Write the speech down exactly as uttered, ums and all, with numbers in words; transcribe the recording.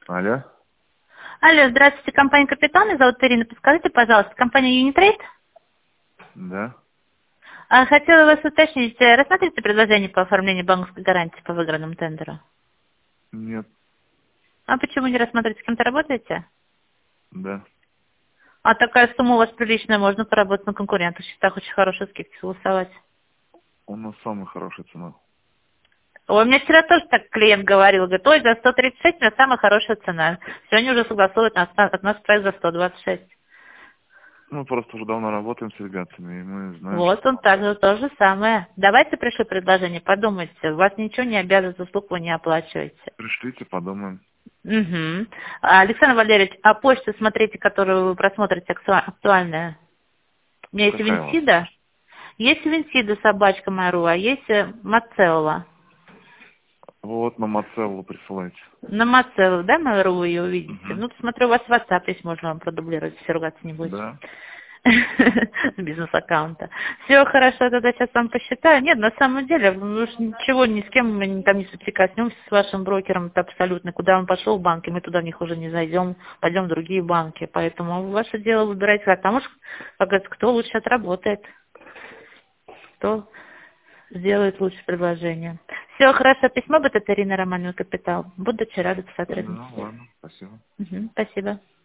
Алло? Алло, здравствуйте, компания «Капитал», меня зовут Ирина. Подскажите, пожалуйста, компания «Юнитрейд». Да. А, хотела вас уточнить, э, рассмотрите предложение по оформлению банковской гарантии по выигранному тендеру? Нет. А почему не рассматриваете, с кем-то работаете? Да. А такая сумма у вас приличная, можно поработать на конкурентах, в счетах очень хорошие скидки согласовать. У нас самая хорошая цена. Ой, мне вчера тоже так клиент говорил, говорит, ой, за сто тридцать шесть у меня самая хорошая цена. Сегодня уже согласовывают нас, от нас проект за сто двадцать шесть. Мы просто уже давно работаем с ребятами, и мы знаем, Вот что... он также то же самое. Давайте пришлю предложение, подумайте. Вас ничего не обязывает, услуг вы не оплачиваете. Пришлите, подумаем. Угу. Александр Валерьевич, а почту смотрите, которую вы просмотрите, актуа- актуальная? У меня есть Какая у вас Винсида, почта? есть Винсида собачка Мару, а есть э, Мацелла. Вот, на Мацеллу присылайте. На Мацеллу, да, Мару вы ее увидите? Угу. Ну, смотрю, у вас WhatsApp есть, можно вам продублировать, все ругаться не будете. Да. С бизнес-аккаунта. Все хорошо, тогда сейчас вам посчитаю. Нет, на самом деле, мы уж ничего ни с кем мы там не соприкоснемся с вашим брокером, это абсолютно. Куда он пошел в банки, мы туда в них уже не зайдем, пойдем в другие банки. Поэтому ваше дело выбирать, потому что, как говорится, кто лучше отработает, кто сделает лучшее предложение. Все хорошо, письмо будет от Ирины Романовой, «Капитал». Буду очень рада Да, сотрудничать. ладно, спасибо. Мгм, спасибо.